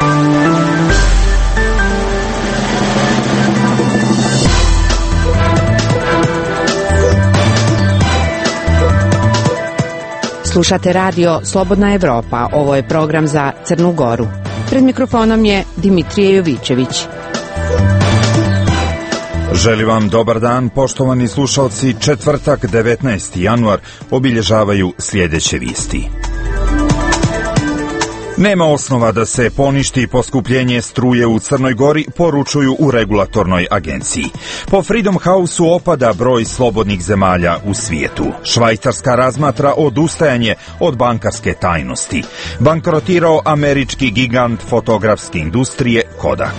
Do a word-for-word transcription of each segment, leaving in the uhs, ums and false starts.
Slušate radio Slobodna Evropa, ovo je program za Crnu Goru. Pred mikrofonom je Dimitrije Jovićević. Želim vam dobar dan, poštovani slušalci. Četvrtak, devetnaesti januar, obilježavaju sljedeće vijesti. Nema osnova da se poništi poskupljenje struje u Crnoj Gori, poručuju u regulatornoj agenciji. Po Freedom House-u opada broj slobodnih zemalja u svijetu. Švajcarska razmatra odustajanje od bankarske tajnosti. Bankrotirao američki gigant fotografske industrije Kodak.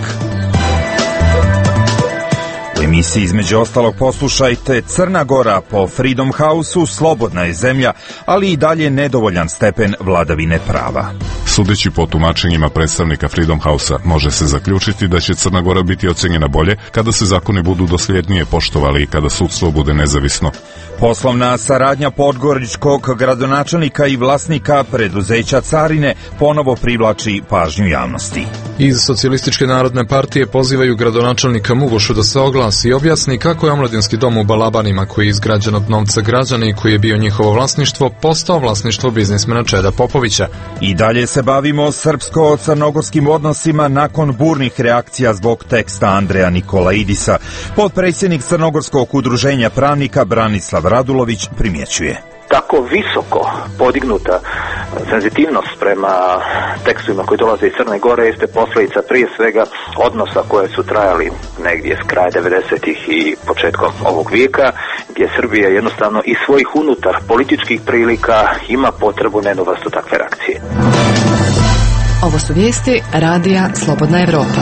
U emisiji između ostalog poslušajte: Crna Gora po Freedom House-u slobodna je zemlja, ali i dalje nedovoljan stepen vladavine prava. Sudeći po tumačenjima predstavnika Freedom House-a, može se zaključiti da će Crna Gora biti ocenjena bolje kada se zakoni budu dosljednije poštovali i kada sudstvo bude nezavisno. Poslovna saradnja podgoričkog gradonačelnika i vlasnika preduzeća Carine ponovo privlači pažnju javnosti. Iz Socijalističke narodne partije pozivaju gradonačelnika Mugošu da se oglasi i objasni kako je omladinski dom u Balabanima, koji je izgrađen od novca građana i koji je bio njihovo vlasništvo, postao vlasništvo biznismena Čeda Popovića. I dalje se bavimo srpsko-crnogorskim odnosima nakon burnih reakcija zbog teksta Andreja Nikolaidisa. Potpredsjednik Crnogorskog udruženja pravnika Branislav Radulović primjećuje: tako visoko podignuta senzitivnost prema tekstovima koji dolaze iz Crne Gore jeste posljedica prije svega odnosa koje su trajali negdje s kraja devedesetih i početkom ovog vijeka, gdje Srbija jednostavno iz svojih unutar političkih prilika ima potrebu na jednu vrstu takve reakcije. Ovo su vijesti radija Slobodna Evropa.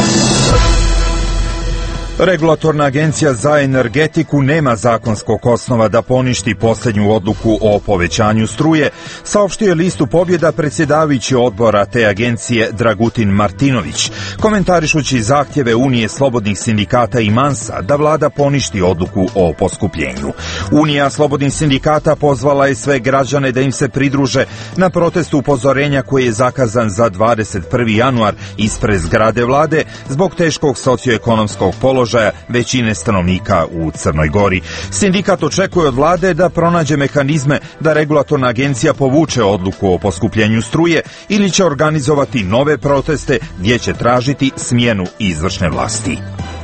Regulatorna agencija za energetiku nema zakonskog osnova da poništi posljednju odluku o povećanju struje, saopštio je Listu Pobjeda predsjedavajući odbora te agencije Dragutin Martinović, komentarišući zahtjeve Unije slobodnih sindikata i Mansa da vlada poništi odluku o poskupljenju. Unija slobodnih sindikata pozvala je sve građane da im se pridruže na protestu upozorenja koji je zakazan za dvadeset prvi januar ispred zgrade vlade zbog teškog socioekonomskog položaja većine stanovnika u Crnoj Gori. Sindikat očekuje od vlade da pronađe mehanizme da regulatorna agencija povuče odluku o poskupljenju struje ili će organizovati nove proteste gdje će tražiti smjenu izvršne vlasti.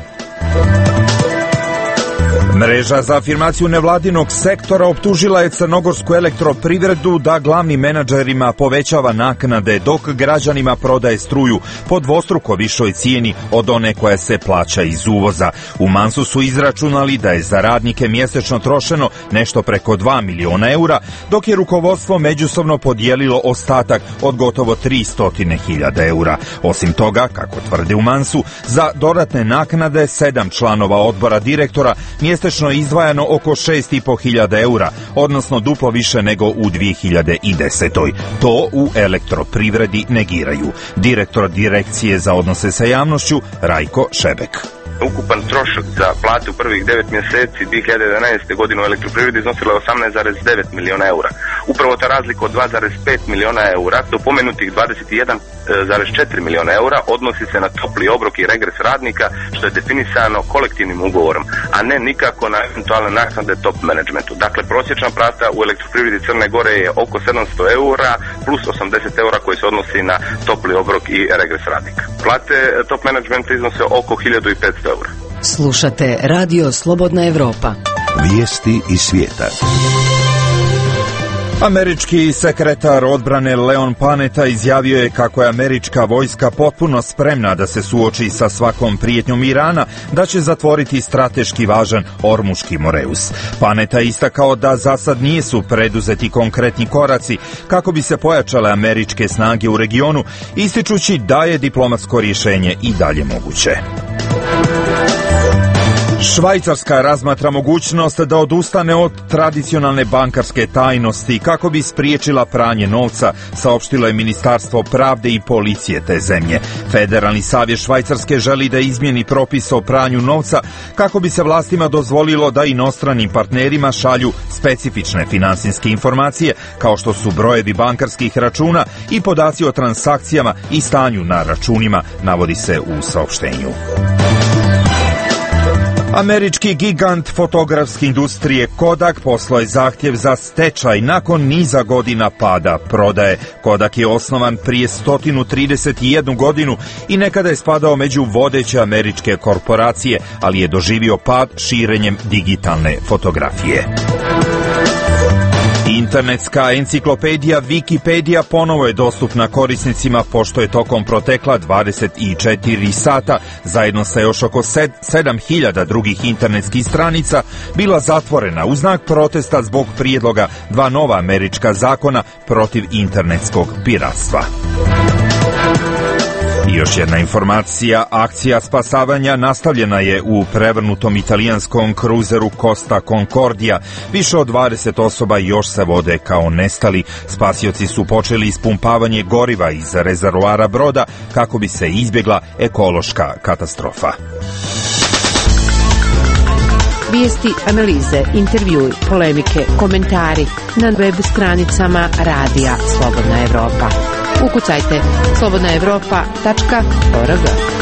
Mreža za afirmaciju nevladinog sektora optužila je crnogorsku elektroprivredu da glavnim menadžerima povećava naknade dok građanima prodaje struju po dvostruko višoj cijeni od one koja se plaća iz uvoza. U Mansu su izračunali da je za radnike mjesečno trošeno nešto preko dva miliona eura, dok je rukovodstvo međusobno podijelilo ostatak od gotovo tristo hiljada eura. Osim toga, kako tvrde u Mansu, za dodatne naknade sedam članova odbora direktora mjesečno izdvajano oko šest i po hiljada eura, odnosno duplo više nego u dvije hiljade desetoj. To u elektroprivredi negiraju. Direktor direkcije za odnose sa javnošću Rajko Šebek. Ukupan trošak za plate u prvih devet mjeseci dvije hiljade jedanaeste godine u elektroprivredi iznosila je osamnaest zarez devet miliona eura. Upravo ta razlika od dva zarez pet miliona eura do pomenutih dvadeset jedan zarez četiri miliona eura odnosi se na topli obrok i regres radnika, što je definisano kolektivnim ugovorom, a ne nikako na eventualne naknade top managementu. Dakle, prosječna plata u elektroprivredi Crne Gore je oko sedamsto eura plus osamdeset eura koji se odnosi na topli obrok i regres radnika. Plate top managementa iznose oko hiljadu petsto eura. Slušate radio Slobodna Evropa. Vijesti iz svijeta. Američki sekretar odbrane Leon Panetta izjavio je kako je američka vojska potpuno spremna da se suoči sa svakom prijetnjom Irana, da će zatvoriti strateški važan Ormuški Moreus. Panetta je istakao da za sad nisu preduzeti konkretni koraci kako bi se pojačale američke snage u regionu, ističući da je diplomatsko rješenje i dalje moguće. Švajcarska razmatra mogućnost da odustane od tradicionalne bankarske tajnosti kako bi spriječila pranje novca, saopštilo je Ministarstvo pravde i policije te zemlje. Federalni savjet Švajcarske želi da izmijeni propis o pranju novca kako bi se vlastima dozvolilo da inostranim partnerima šalju specifične finansijske informacije kao što su brojevi bankarskih računa i podaci o transakcijama i stanju na računima, navodi se u saopštenju. Američki gigant fotografske industrije Kodak poslao je zahtjev za stečaj nakon niza godina pada prodaje. Kodak je osnovan prije sto trideset jednu godinu i nekada je spadao među vodeće američke korporacije, ali je doživio pad širenjem digitalne fotografije. Internetska enciklopedija Wikipedia ponovo je dostupna korisnicima pošto je tokom protekla dvadeset četiri sata zajedno sa još oko sedam hiljada drugih internetskih stranica bila zatvorena u znak protesta zbog prijedloga dva nova američka zakona protiv internetskog piratstva. I još jedna informacija, akcija spasavanja nastavljena je u prevrnutom italijanskom kruzeru Costa Concordia. Više od dvadeset osoba još se vode kao nestali. Spasioci su počeli ispumpavanje goriva iz rezervoara broda kako bi se izbjegla ekološka katastrofa. Vijesti, analize, intervjui, polemike, komentari na web stranicama Radija Slobodna Evropa. Ukucajte slobodna evropa tačka org.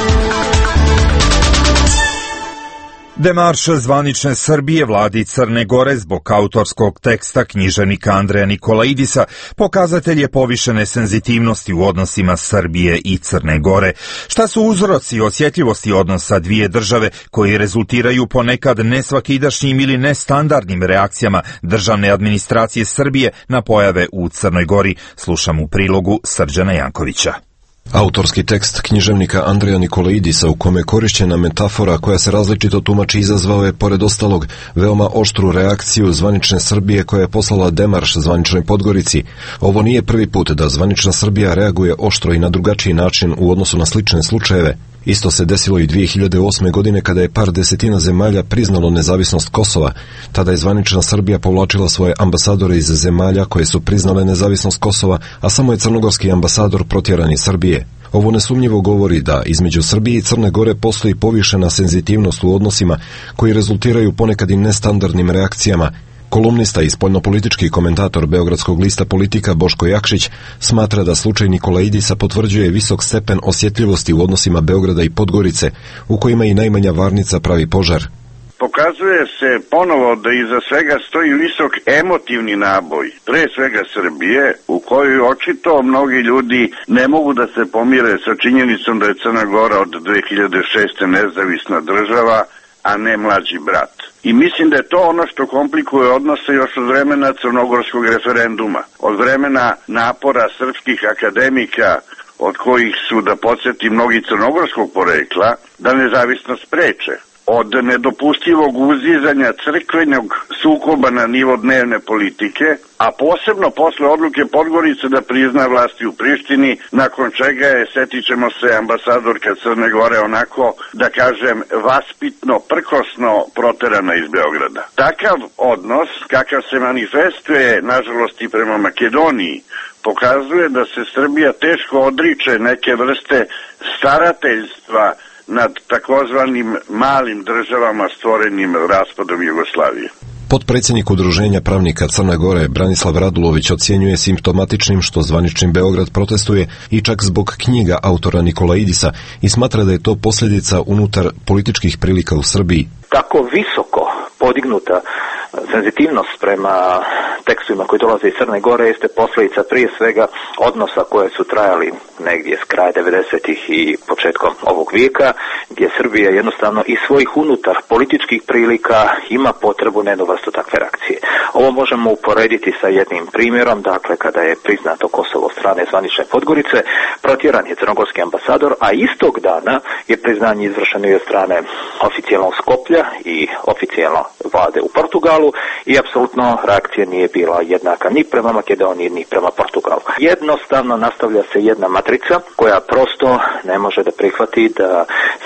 Demarš zvanične Srbije vladi Crne Gore zbog autorskog teksta književnika Andreja Nikolaidisa pokazatelj je povišene senzitivnosti u odnosima Srbije i Crne Gore. Šta su uzroci osjetljivosti odnosa dvije države koji rezultiraju ponekad nesvakidašnjim ili nestandardnim reakcijama državne administracije Srbije na pojave u Crnoj Gori? Slušam u prilogu Srđana Jankovića. Autorski tekst književnika Andreja Nikolaidisa u kome je korišćena metafora koja se različito tumači izazvao je, pored ostalog, veoma oštru reakciju zvanične Srbije koja je poslala demarš zvaničnoj Podgorici. Ovo nije prvi put da zvanična Srbija reaguje oštro i na drugačiji način u odnosu na slične slučajeve. Isto se desilo i dvije hiljade osme. godine kada je par desetina zemalja priznalo nezavisnost Kosova. Tada je zvanična Srbija povlačila svoje ambasadore iz zemalja koje su priznale nezavisnost Kosova, a samo je crnogorski ambasador protjeran iz Srbije. Ovo nesumnjivo govori da između Srbije i Crne Gore postoji povišena senzitivnost u odnosima koji rezultiraju ponekad i nestandardnim reakcijama. Kolumnista i spoljnopolitički komentator Beogradskog lista Politika Boško Jakšić smatra da slučaj Nikolaidisa potvrđuje visok stepen osjetljivosti u odnosima Beograda i Podgorice, u kojima i najmanja varnica pravi požar. Pokazuje se ponovo da iza svega stoji visok emotivni naboj, pre svega Srbije, u kojoj očito mnogi ljudi ne mogu da se pomire sa činjenicom da je Crna Gora od dve hiljade šeste. nezavisna država, a ne mlađi brat. I mislim da je to ono što komplikuje odnose još od vremena crnogorskog referenduma, od vremena napora srpskih akademika, od kojih su, da podsjetim, mnogi crnogorskog porekla, da nezavisnost spreče. Od nedopustivog uzizanja crkvenog sukoba na nivo dnevne politike, a posebno posle odluke Podgorice da prizna vlasti u Prištini, nakon čega je, setit ćemo se, ambasadorka Crne Gore onako, da kažem, vaspitno, prkosno proterana iz Beograda. Takav odnos, kakav se manifestuje, nažalost, i prema Makedoniji, pokazuje da se Srbija teško odriče neke vrste starateljstva nad takozvanim malim državama stvorenim raspadom Jugoslavije. Potpredsjednik Udruženja pravnika Crne Gore Branislav Radulović ocjenjuje simptomatičnim što zvanični Beograd protestuje i čak zbog knjiga autora Nikolaidisa i smatra da je to posljedica unutar političkih prilika u Srbiji. Tako visoko podignuta senzitivnost prema tekstovima koji dolaze iz Crne Gore jeste posljedica prije svega odnosa koje su trajali negdje s kraja devedesetih i početkom ovog vijeka, gdje Srbija jednostavno iz svojih unutar političkih prilika ima potrebu na jednu vrstu takve reakcije. Ovo možemo uporediti sa jednim primjerom, dakle kada je priznato Kosovo od strane zvanične Podgorice, protjeran je crnogorski ambasador, a istog dana je priznanje izvršeno i od strane oficijalnog Skoplja i oficijalno vlade u Portugalu i apsolutno reakcija nije bila jednaka ni prema Makedoniji ni prema Portugalu. Jednostavno nastavlja se jedna matrica koja prosto ne može da prihvati da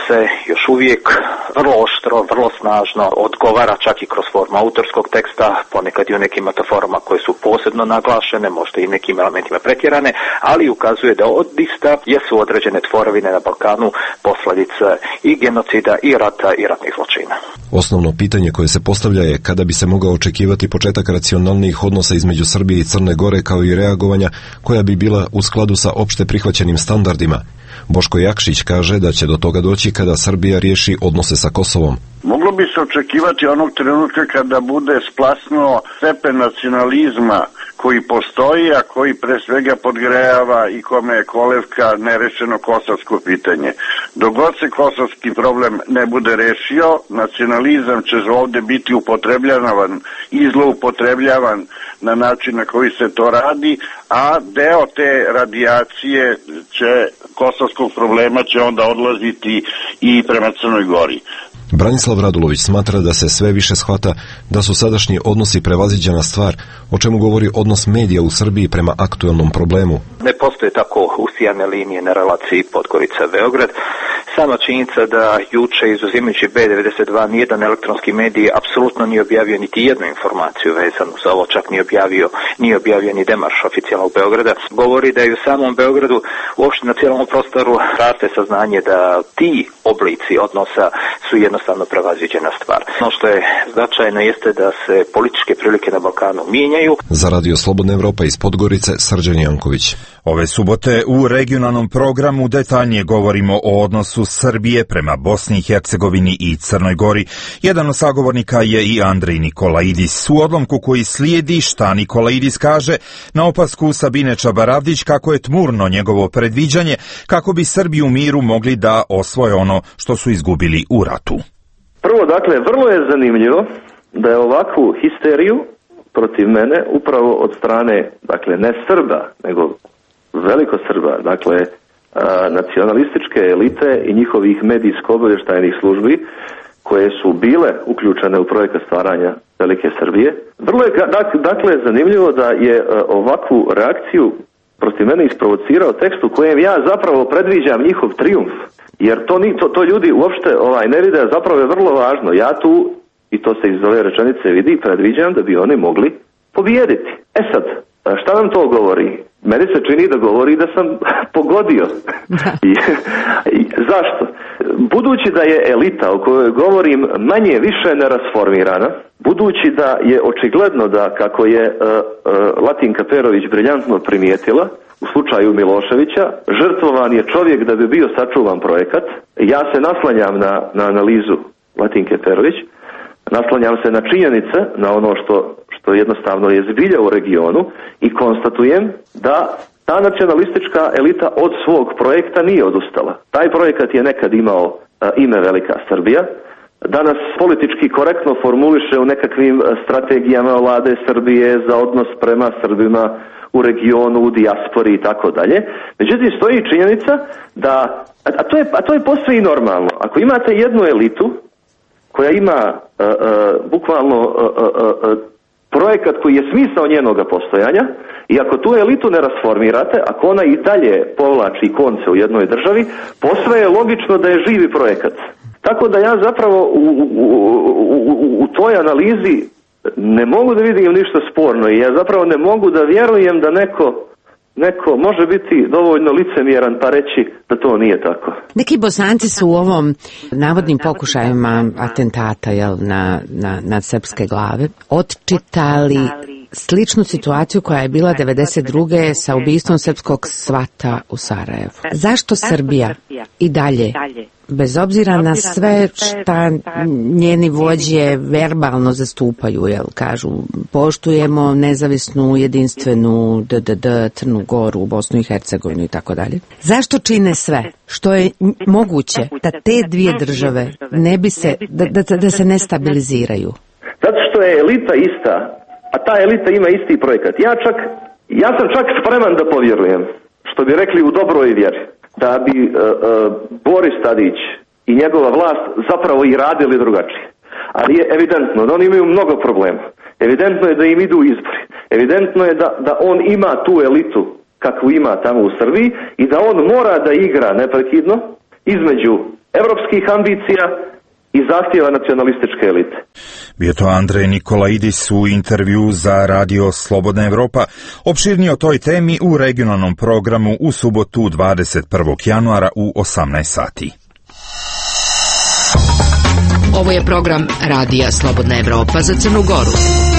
se još uvijek vrlo oštro, vrlo snažno odgovara čak i kroz formu autorskog teksta, ponekad i u nekim metaforama koje su posebno naglašene, možda i nekim elementima pretjerane, ali ukazuje da odista jesu određene tvorovine na Balkanu posljedice i genocida i rata i ratnih zločina. Osnovno pitanje koje se postavlja je kada bi se mogao očekivati početak racionalnijih odnosa između Srbije i Crne Gore, kao i reagovanja koja bi bila u skladu sa opšte prihvaćenim standardima. Boško Jakšić kaže da će do toga doći kada Srbija riješi odnose sa Kosovom. Moglo bi se očekivati onog trenutka kada bude splasnuo stepen nacionalizma koji postoji, a koji pre svega podgrejava i kome je kolevka nerešeno kosovsko pitanje. Dok god se kosovski problem ne bude rešio, nacionalizam će ovdje biti upotrebljavan i zloupotrebljavan na način na koji se to radi, a deo te radijacije će, kosovskog problema će onda odlaziti i prema Crnoj Gori. Branislav Radulović smatra da se sve više shvata da su sadašnji odnosi prevaziđena stvar, o čemu govori odnos medija u Srbiji prema aktuelnom problemu. Ne postoje tako usijane linije na relaciji Podgorica-Beograd. Sama činjenica da juče, izuzimajući B devedeset dva, nijedan elektronski medij apsolutno nije objavio niti jednu informaciju vezanu za ovo, čak nije objavio, nije objavio ni demarš oficijalnog Beograda, govori da je u samom Beogradu, uopšte na cijelom prostoru, raste saznanje da ti oblici odnosa su jednostavno prevaziđena stvar. Ono što je značajno jeste da se političke prilike na Balkanu mijenjaju. Za Radio Slobodna Evropa iz Podgorice, Srđan Janković. Ove subote u regionalnom programu detaljnije govorimo o odnosu Srbije prema Bosni i Hercegovini i Crnoj Gori. Jedan od sagovornika je i Andrej Nikolaidis. U odlomku koji slijedi šta Nikolaidis kaže na opasku Sabine Čabaravdić kako je tmurno njegovo predviđanje kako bi Srbi u miru mogli da osvoje ono što su izgubili u ratu. Prvo, dakle, vrlo je zanimljivo da je ovakvu histeriju protiv mene upravo od strane, dakle, ne Srba, nego veliko Srba, dakle, nacionalističke elite i njihovih medijsko-obavještajnih službi koje su bile uključene u projekat stvaranja Velike Srbije. Vrlo je dakle zanimljivo da je ovakvu reakciju protiv mene isprovocirao tekst u kojem ja zapravo predviđam njihov trijumf. Jer to, to, to ljudi uopšte ovaj, ne vide, zapravo je vrlo važno. Ja tu, i to se iz ove rečenice vidi, predviđam da bi oni mogli pobijediti. E sad, šta nam to govori? Meni se čini da govori da sam pogodio. I, i, zašto? Budući da je elita o kojoj govorim manje više nerasformirana, budući da je očigledno da, kako je uh, uh, Latinka Perović briljantno primijetila, u slučaju Miloševića, žrtvovan je čovjek da bi bio sačuvan projekat. Ja se naslanjam na, na analizu Latinke Perović, naslanjam se na činjenice, na ono što, što jednostavno je zbilja u regionu i konstatujem da ta nacionalistička elita od svog projekta nije odustala. Taj projekat je nekad imao a, ime Velika Srbija, danas politički korektno formuliše u nekakvim strategijama vlade Srbije za odnos prema Srbima u regionu, u dijaspori i tako dalje. Međutim, stoji činjenica da, a to je, a to je posve i normalno. Ako imate jednu elitu koja ima uh, uh, bukvalno uh, uh, uh, projekat koji je smisao njenoga postojanja i ako tu elitu ne rasformirate, ako ona i dalje povlači konce u jednoj državi, posve je logično da je živi projekat. Tako da ja zapravo u, u, u, u, u toj analizi ne mogu da vidim ništa sporno i ja zapravo ne mogu da vjerujem da neko neko može biti dovoljno licemjeran pa reći da to nije tako. Neki Bosanci su u ovom navodnim pokušajima atentata jel, na, na, na srpske glave odčitali sličnu situaciju koja je bila devedeset druge sa ubistvom srpskog svata u Sarajevu. Zašto Srbija i dalje, bez obzira na sve šta njeni vođe verbalno zastupaju, jel, kažu poštujemo nezavisnu, jedinstvenu D D D, Crnu Goru, Bosnu i Hercegovinu i tako dalje. Zašto čine sve što je moguće da te dvije države ne bi se, da, da, da se ne stabiliziraju? Zato što je elita ista, a ta elita ima isti projekat. Ja čak, ja sam čak spreman da povjerujem, što bi rekli u dobroj vjeri, da bi uh, uh, Boris Tadić i njegova vlast zapravo i radili drugačije. Ali je evidentno da oni imaju mnogo problema. Evidentno je da im idu izbori. Evidentno je da, da on ima tu elitu kakvu ima tamo u Srbiji i da on mora da igra neprekidno između evropskih ambicija i zahtjeva nacionalističke elite. Bio to Andrej Nikolaidis u intervju za Radio Slobodna Evropa. Opširnije o toj temi u regionalnom programu u subotu dvadeset prvog januara u osamnaest sati. Ovo je program Radija Slobodna Evropa za Crnu Goru.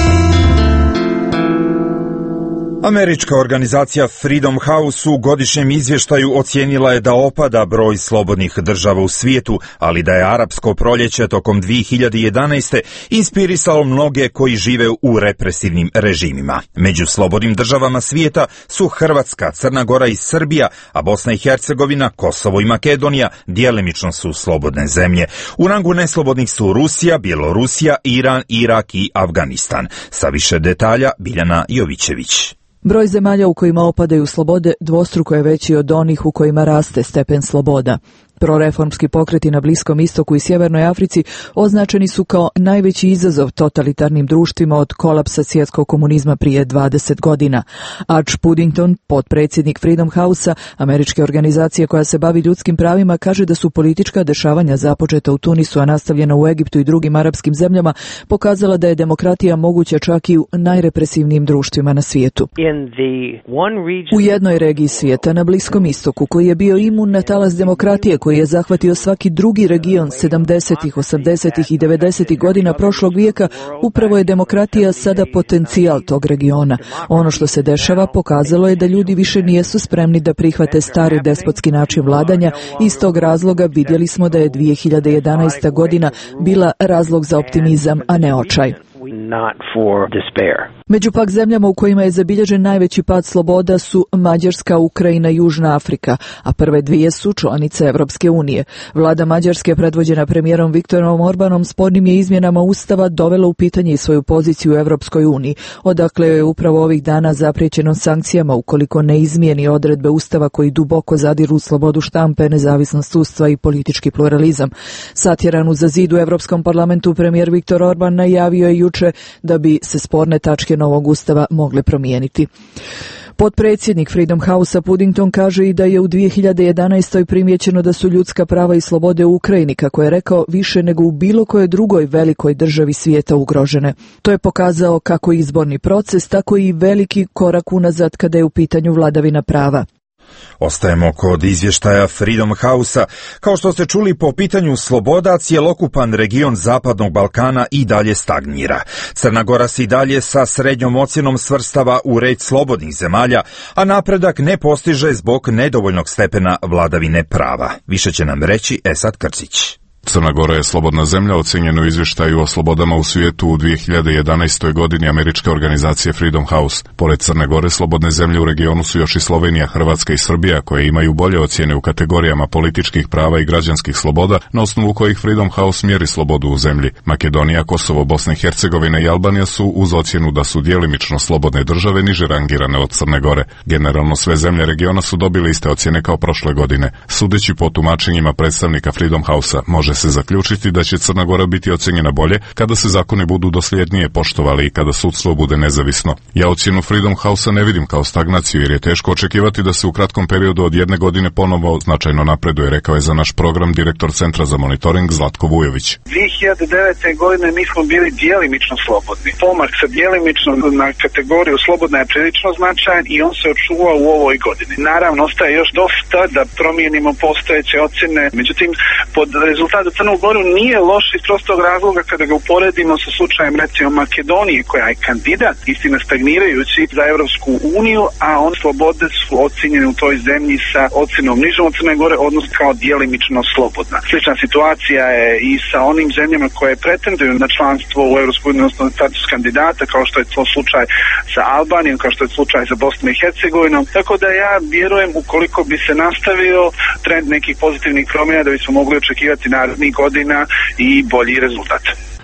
Američka organizacija Freedom House u godišnjem izvještaju ocijenila je da opada broj slobodnih država u svijetu, ali da je arapsko proljeće tokom dvije hiljade jedanaeste. inspirisalo mnoge koji žive u represivnim režimima. Među slobodnim državama svijeta su Hrvatska, Crna Gora i Srbija, a Bosna i Hercegovina, Kosovo i Makedonija djelimično su slobodne zemlje. U rangu neslobodnih su Rusija, Bjelorusija, Iran, Irak i Afganistan. Sa više detalja Biljana Jovićević. Broj zemalja u kojima opadaju slobode dvostruko je veći od onih u kojima raste stepen sloboda. Proreformski pokreti na Bliskom istoku i Sjevernoj Africi označeni su kao najveći izazov totalitarnim društvima od kolapsa svjetskog komunizma prije dvadeset godina. Arch Puddington, potpredsjednik Freedom House-a, američke organizacije koja se bavi ljudskim pravima, kaže da su politička dešavanja započeta u Tunisu, a nastavljena u Egiptu i drugim arapskim zemljama, pokazala da je demokratija moguća čak i u najrepresivnijim društvima na svijetu. U jednoj regiji svijeta, na Bliskom istoku, koji je bio imun na talas demokratije, koji je zahvatio svaki drugi region sedamdesetih, osamdesetih i devedesetih godina prošlog vijeka, upravo je demokratija sada potencijal tog regiona. Ono što se dešava pokazalo je da ljudi više nijesu spremni da prihvate stari despotski način vladanja i iz tog razloga vidjeli smo da je dvije hiljade jedanaesta. godina bila razlog za optimizam, a ne očaj. Među pak zemljama u kojima je zabilježen najveći pad sloboda su Mađarska, Ukrajina i Južna Afrika, a prve dvije su članice Evropske unije. Vlada Mađarske, predvođena premijerom Viktorom Orbanom, spornim je izmjenama Ustava dovela u pitanje i svoju poziciju u Evropskoj uniji, odakle je upravo ovih dana zapriječeno sankcijama ukoliko ne izmijeni odredbe Ustava koji duboko zadiru u slobodu štampe, nezavisnost sudstva i politički pluralizam. Satjeran uza zid u Evropskom parlamentu, premijer Viktor Orban najavio je juče da bi se sporne tačke novog ustava mogle promijeniti. Potpredsjednik Freedom House-a Puddington kaže i da je u dvije hiljade jedanaestoj. primijećeno da su ljudska prava i slobode u Ukrajini, kako je rekao, više nego u bilo kojoj drugoj velikoj državi svijeta ugrožene. To je pokazao kako izborni proces, tako i veliki korak unazad kada je u pitanju vladavina prava. Ostajemo kod izvještaja Freedom House-a. Kao što ste čuli, po pitanju sloboda, cjelokupan region Zapadnog Balkana i dalje stagnira. Crna Gora se i dalje sa srednjom ocjenom svrstava u red slobodnih zemalja, a napredak ne postiže zbog nedovoljnog stepena vladavine prava. Više će nam reći Esad Krcić. Crna Gora je slobodna zemlja, ocjenjena u izvještaju o slobodama u svijetu u dvije hiljade jedanaestoj. godini američke organizacije Freedom House. Pored Crne Gore, slobodne zemlje u regionu su još i Slovenija, Hrvatska i Srbija, koje imaju bolje ocjene u kategorijama političkih prava i građanskih sloboda, na osnovu kojih Freedom House mjeri slobodu u zemlji. Makedonija, Kosovo, Bosna i Hercegovina i Albanija su uz ocjenu da su djelimično slobodne države niže rangirane od Crne Gore. Generalno sve zemlje regiona su dobile iste ocjene kao prošle godine. Sudeći po tumačenjima predstavnika Freedom House-a, može se zaključiti da će Crna Gora biti ocjenjena bolje kada se zakoni budu dosljednije poštovali i kada sudstvo bude nezavisno. Ja ocjenu Freedom House-a ne vidim kao stagnaciju, jer je teško očekivati da se u kratkom periodu od jedne godine ponovo značajno napreduje, rekao je za naš program direktor Centra za monitoring Zlatko Vujović. dvije hiljade devete. godine mi smo bili djelimično slobodni. Pomak sa djelimično na kategoriju slobodna je prilično značajan i on se očuva u ovoj godini. Naravno, ostaje još dosta da promijenimo postojeće ocjene, međutim, pod rezultat za Crnu Goru nije loš iz prostog razloga kada ga uporedimo sa slučajem recimo Makedonije, koja je kandidat, istina stagnirajući za Evropsku uniju, a on slobode su ocjenjene u toj zemlji sa ocjenom nižom od Crne Gore, odnosno kao djelimično slobodna. Slična situacija je i sa onim zemljama koje pretenduju na članstvo u Evropsku uniju, odnosno status kandidata, kao što je to slučaj sa Albanijom, kao što je slučaj sa Bosnom i Hercegovinom. Tako da ja vjerujem, ukoliko bi se nastavio trend nekih pozitivnih promjena, da bismo mogli očekivati narednih godina i bolji rezultat.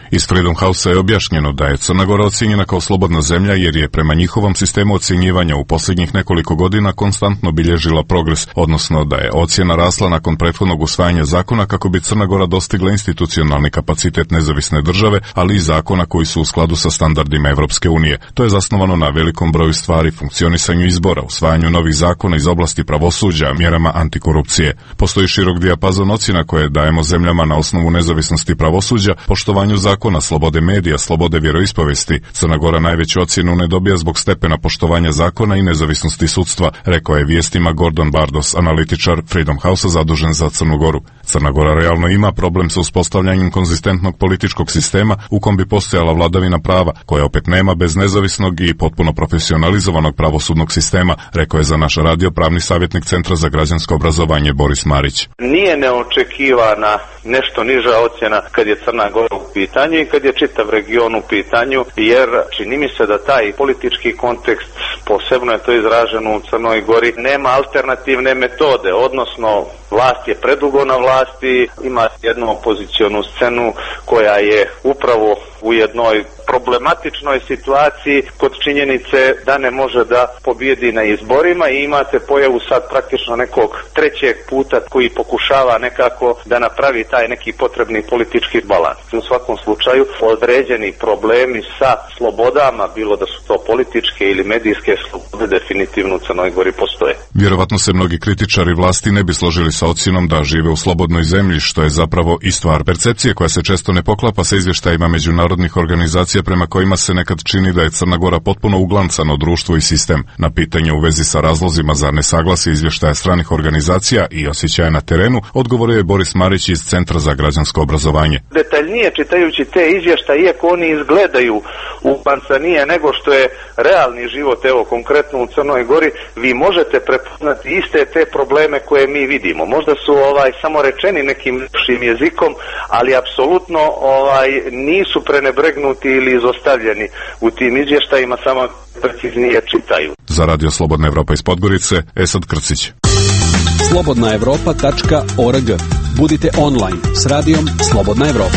Iz Freedom House je objašnjeno da je Crna Gora ocijenjena kao slobodna zemlja jer je prema njihovom sistemu ocjenjivanja u posljednjih nekoliko godina konstantno bilježila progres, odnosno da je ocjena rasla nakon prethodnog usvajanja zakona kako bi Crna Gora dostigla institucionalni kapacitet nezavisne države, ali i zakona koji su u skladu sa standardima Evropske unije. To je zasnovano na velikom broju stvari, funkcionisanju izbora, usvajanju novih zakona iz oblasti pravosuđa, mjerama antikorupcije. Postoji širok dijapazon ocjena koje dajemo zemljama na osnovu nezavisnosti pravosuđa, poštovanju zakona, slobode medija, slobode vjeroispovesti. Crna Gora najveću ocjenu ne dobija zbog stepena poštovanja zakona i nezavisnosti sudstva, rekao je vijestima Gordon Bardos, analitičar Freedom House zadužen za Crnu Goru. Crna Gora realno ima problem sa uspostavljanjem konzistentnog političkog sistema u kom bi postojala vladavina prava, koja opet nema bez nezavisnog i potpuno profesionalizovanog pravosudnog sistema, rekao je za naš radio pravni savjetnik Centra za građansko obrazovanje Boris Marić. Nije neočekivana nešto niža ocjena kad je Crna Gora u pitanju i kad je čitav region u pitanju, jer čini mi se da taj politički kontekst, posebno je to izraženo u Crnoj Gori, nema alternativne metode, odnosno vlast je predugo na vlasti, ima jednu opozicionu scenu koja je upravo u jednoj problematičnoj situaciji kod činjenice da ne može da pobjedi na izborima i imate pojavu sad praktično nekog trećeg puta koji pokušava nekako da napravi taj neki potrebni politički balans. U svakom slučaju određeni problemi sa slobodama, bilo da su to političke ili medijske slobode, definitivno u Crnoj Gori postoje. Vjerovatno se mnogi kritičari vlasti ne bi složili sa ocjenom da žive u slobodnoj zemlji, što je zapravo i stvar percepcije koja se često ne poklapa sa izvještajima međunarodnih organizacija prema kojima se nekad čini da je Crna Gora potpuno uglancano društvo i sistem. Na pitanje u vezi sa razlozima za nesaglasje izvještaja stranih organizacija i osjećaja na terenu, odgovorio je Boris Marić iz Centra za građansko obrazovanje. Detaljnije čitajući te izvještaje, iako oni izgledaju uglancanije nego što je realni život, evo konkretno u Crnoj Gori, vi možete prepoznati iste te probleme koje mi vidimo. Možda su ovaj samo rečeni nekim našim jezikom, ali apsolutno ovaj nisu prenebregnuti ili izostavljeni u tim izvještajima, samo preciznije čitaju. Za Radio Slobodna Evropa iz Podgorice, Esad Krcić. slobodna evropa tačka org. Budite online s radijom Slobodna Evropa.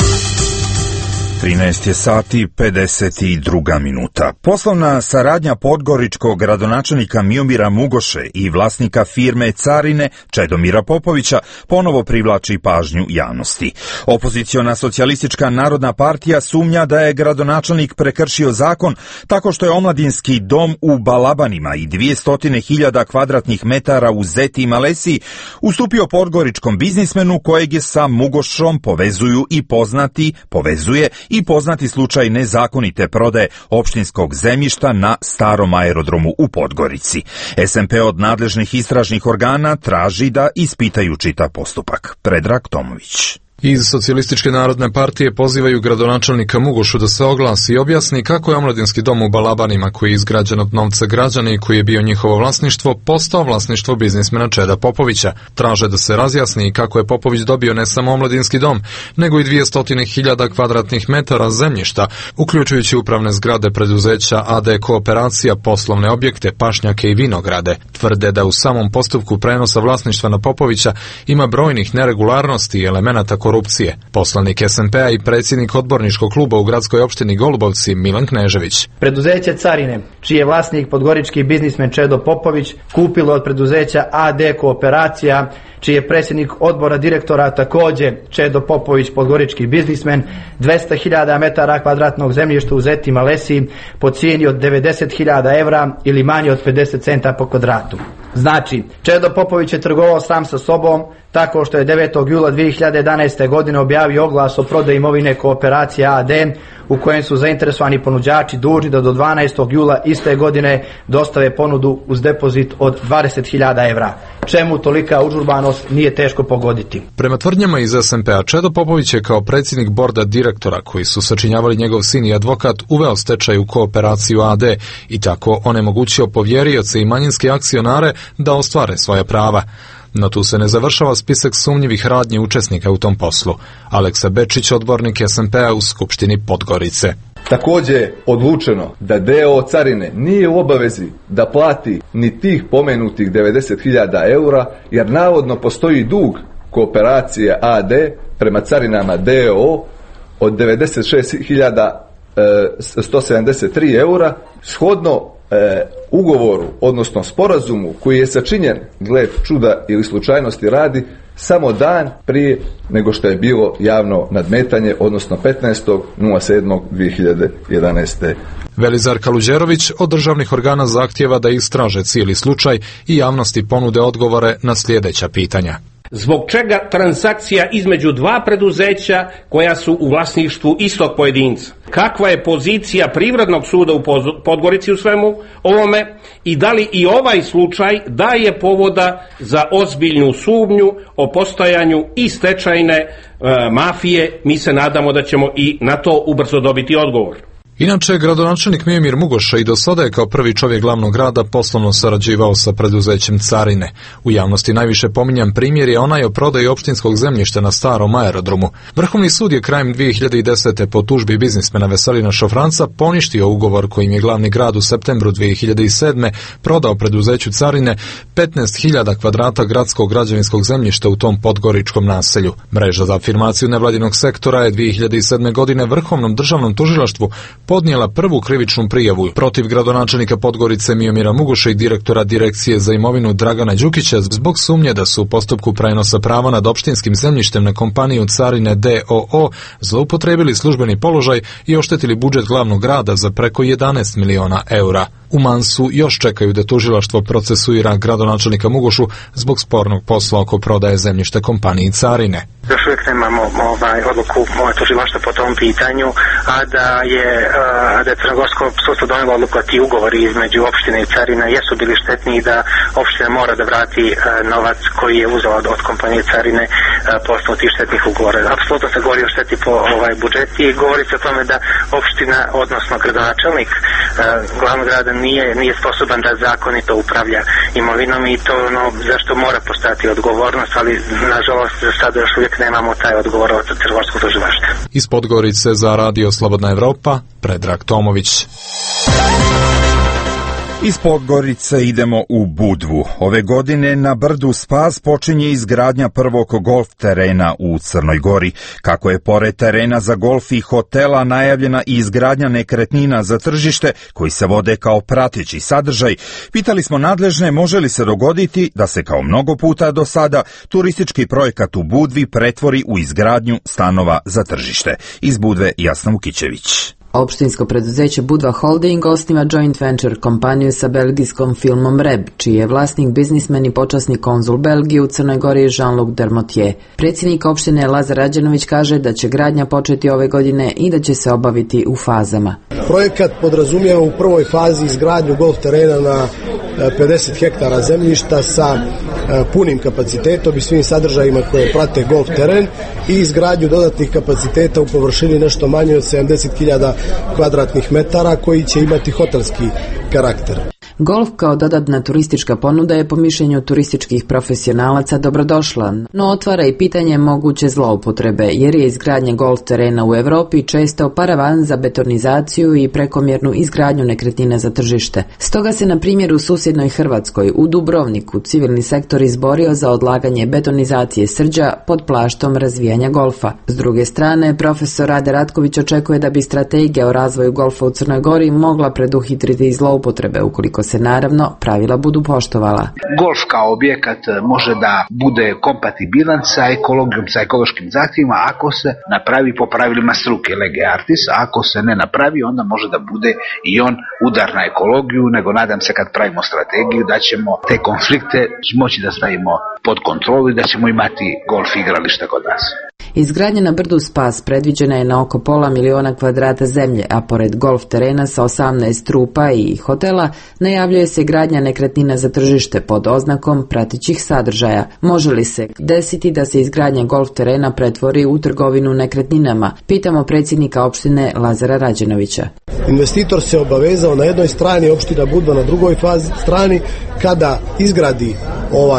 trinaest je sati pedeset druga minuta. Poslovna saradnja podgoričkog gradonačelnika Miomira Mugoše i vlasnika firme Carine Čedomira Popovića ponovo privlači pažnju javnosti. Opoziciona socijalistička narodna partija sumnja da je gradonačelnik prekršio zakon tako što je omladinski dom u Balabanima i dvjesto hiljada kvadratnih metara u Zeti i Malesiji ustupio podgoričkom biznismenu kojeg je sa Mugošom povezuju i poznati, povezuje i poznati slučaj nezakonite prodaje opštinskog zemljišta na starom aerodromu u Podgorici. S M P od nadležnih istražnih organa traži da ispitaju čitav postupak. Predrag Tomović. Iz Socijalističke narodne partije pozivaju gradonačelnika Mugošu da se oglasi i objasni kako je omladinski dom u Balabanima, koji je izgrađen od novca građana i koji je bio njihovo vlasništvo, postao vlasništvo biznismena Čeda Popovića. Traže da se razjasni kako je Popović dobio ne samo omladinski dom, nego i dvjesto hiljada kvadratnih metara zemljišta, uključujući upravne zgrade preduzeća A D Kooperacija, poslovne objekte, pašnjake i vinograde. Tvrde da u samom postupku prenosa vlasništva na Popovića ima brojnih neregularnosti i elemenata korupcije. Poslanik S M P-a i predsjednik odborničkog kluba u gradskoj opštini Golubovci Milan Knežević. Preduzeće Carine, čiji je vlasnik podgorički biznismen Čedo Popović, kupilo od preduzeća A D Kooperacija, čiji je predsjednik odbora direktora također Čedo Popović, podgorički biznismen, dvjesto hiljada metara kvadratnog zemljišta u Zeti Malesiji po cijeni od devedeset hiljada evra ili manje od pedeset centa po kvadratu. Znači, Čedo Popović je trgovao sam sa sobom tako što je devetog jula dvije hiljade jedanaeste. godine objavio oglas o prodaji imovine Kooperacije A D u kojem su zainteresovani ponuđači dužni da do dvanaestog jula iste godine dostave ponudu uz depozit od dvadeset hiljada evra. Čemu tolika užurbanost nije teško pogoditi. Prema tvrdnjama iz S M P-a, Čedo Popović je kao predsjednik borda direktora koji su sačinjavali njegov sin i advokat uveo stečaj u Kooperaciju A D i tako onemogućio povjerioce i manjinske akcionare da ostvare svoja prava. No tu se ne završava spisak sumnjivih radnji učesnika u tom poslu. Aleksa Bečić, odbornik S M P-a u Skupštini Podgorice. Također je odlučeno da D O O Carine nije u obavezi da plati ni tih pomenutih devedeset hiljada eura, jer navodno postoji dug Kooperacije A D prema carinama D O O od devedeset šest hiljada sto sedamdeset tri eura, shodno e, ugovoru, odnosno sporazumu koji je sačinjen, gle čuda ili slučajnosti radi, samo dan prije nego što je bilo javno nadmetanje, odnosno petnaestog sedmog dve hiljade jedanaeste. Velizar Kaluđerović od državnih organa zahtjeva da istraže cijeli slučaj i javnosti ponude odgovore na sljedeća pitanja. Zbog čega transakcija između dva preduzeća koja su u vlasništvu istog pojedinca? Kakva je pozicija Privrednog suda u Podgorici u svemu ovome i da li i ovaj slučaj daje povoda za ozbiljnu sumnju o postojanju i stečajne e, mafije? Mi se nadamo da ćemo i na to ubrzo dobiti odgovor. Inače, gradonačelnik Mijomir Mugoša i do sada je kao prvi čovjek glavnog grada poslovno sarađivao sa preduzećem Carine. U javnosti najviše pominjan primjer je onaj o prodaji opštinskog zemljišta na starom aerodromu. Vrhovni sud je krajem dve hiljade desete po tužbi biznismena Veselina Šofranca poništio ugovor kojim je glavni grad u septembru dve hiljade sedme prodao preduzeću Carine petnaest hiljada kvadrata gradskog građevinskog zemljišta u tom podgoričkom naselju. Mreža za afirmaciju nevladinog sektora je dve hiljade sedme godine Vrhovnom državnom tužilaštvu podnijela prvu krivičnu prijavu protiv gradonačelnika Podgorice Mijomira Mugoša i direktora Direkcije za imovinu Dragana Đukića zbog sumnje da su u postupku prenosa prava nad opštinskim zemljištem na kompaniju Carine d o o zloupotrebili službeni položaj i oštetili budžet glavnog grada za preko jedanaest miliona eura. U Mansu još čekaju da tužilaštvo procesuira gradonačelnika Mugošu zbog spornog posla oko prodaje zemljišta kompaniji Carine. Još uvijek nemamo ovaj, odluku moje tužilaštva po tom pitanju, a da je, a da je crnogorsko sudstvo donijelo odluku da ti ugovori između opštine i Carina jesu bili štetni i da opština mora da vrati a, novac koji je uzela od, od kompanije Carine a, po osnovu tih štetnih ugovora. Apsolutno se govori o šteti po ovaj, budžeti i govori se o tome da opština, odnosno gradonačelnik a, glavnog grada nije, nije sposoban da zakonito upravlja imovinom i to ono zašto mora postati odgovornost, ali nažalost sada još uvijek nemamo taj odgovor od crnogorskog tužilaštva. Iz Podgorice za Radio Slobodna Evropa, Predrag Tomović. Iz Podgorice idemo u Budvu. Ove godine na brdu Spas počinje izgradnja prvog golf terena u Crnoj Gori. Kako je pored terena za golf i hotela najavljena i izgradnja nekretnina za tržište koji se vode kao prateći sadržaj, pitali smo nadležne može li se dogoditi da se kao mnogo puta do sada turistički projekat u Budvi pretvori u izgradnju stanova za tržište. Iz Budve Jasna Vukićević. Opštinsko preduzeće Budva Holding osniva joint venture kompaniju sa belgijskom firmom Reb, čiji je vlasnik biznismen i počasni konzul Belgije u Crnoj Gori Jean-Luc Dermotier. Predsjednik opštine Lazar Rađenović kaže da će gradnja početi ove godine i da će se obaviti u fazama. Projekat podrazumijeva u prvoj fazi izgradnju golf terena na pedeset hektara zemljišta sa punim kapacitetom i svim sadržajima koje prate golf teren i izgradnju dodatnih kapaciteta u površini nešto manje od sedamdeset hiljada kvadratnih metara koji će imati hotelski karakter. Golf kao dodatna turistička ponuda je po mišljenju turističkih profesionalaca dobrodošla, no otvara i pitanje moguće zloupotrebe, jer je izgradnja golf terena u Europi često paravan za betonizaciju i prekomjernu izgradnju nekretnina za tržište. Stoga se na primjer u susjednoj Hrvatskoj u Dubrovniku civilni sektor izborio za odlaganje betonizacije Srđa pod plaštom razvijanja golfa. S druge strane, profesor Rade Ratković očekuje da bi strategija o razvoju golfa u Crnoj Gori mogla preduhitriti zloupotrebe ukoliko se naravno pravila budu poštovala. Golf kao objekat može da bude kompatibilan sa ekologijom, sa ekološkim zahtjevima ako se napravi po pravilima struke lege artis, a ako se ne napravi onda može da bude i on udar na ekologiju, nego nadam se kad pravimo strategiju da ćemo te konflikte moći da stavimo pod kontrolu i da ćemo imati golf igrališta kod nas. Izgradnja na brdu Spas predviđena je na oko pola miliona kvadrata zemlje, a pored golf terena sa osamnaest trupa i hotela najavljuje se gradnja nekretnina za tržište pod oznakom pratećih sadržaja. Može li se desiti da se izgradnja golf terena pretvori u trgovinu nekretninama? Pitamo predsjednika opštine Lazara Rađenovića. Investitor se obavezao na jednoj strani, opština Budva na drugoj fazi strani, kada izgradi ovaj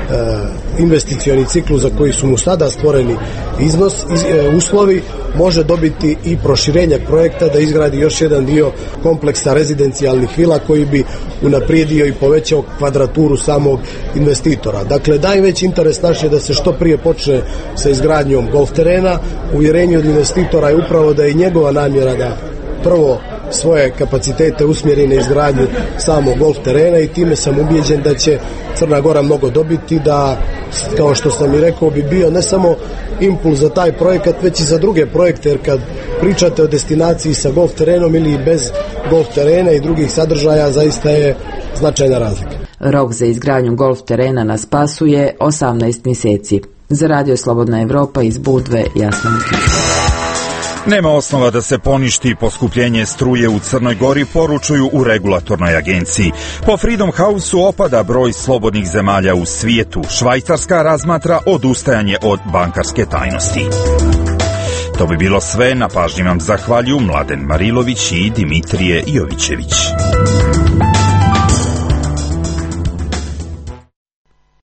investicioni ciklus za koji su mu sada stvoreni iznos, iz, e, uslovi, može dobiti i proširenje projekta da izgradi još jedan dio kompleksa rezidencijalnih vila koji bi unaprijedio i povećao kvadraturu samog investitora. Dakle, najveći interes naš je da se što prije počne sa izgradnjom golf terena. Uvjerenje od investitora je upravo da je njegova namjera da prvo svoje kapacitete usmjeri na izgradnju samog golf terena i time sam ubijeđen da će Crna Gora mnogo dobiti, da, kao što sam i rekao, bi bio ne samo impuls za taj projekat, već i za druge projekte, jer kad pričate o destinaciji sa golf terenom ili bez golf terena i drugih sadržaja, zaista je značajna razlika. Rok za izgradnju golf terena na Spasu je osamnaest mjeseci. Za Radio Slobodna Evropa iz Budve, Jasna Mukić. Nema osnova da se poništi poskupljenje struje u Crnoj Gori, poručuju u regulatornoj agenciji. Po Freedom House-u opada broj slobodnih zemalja u svijetu. Švajcarska razmatra odustajanje od bankarske tajnosti. To bi bilo sve, na pažnji vam zahvaljuju Mladen Marilović i Dimitrije Jovićević.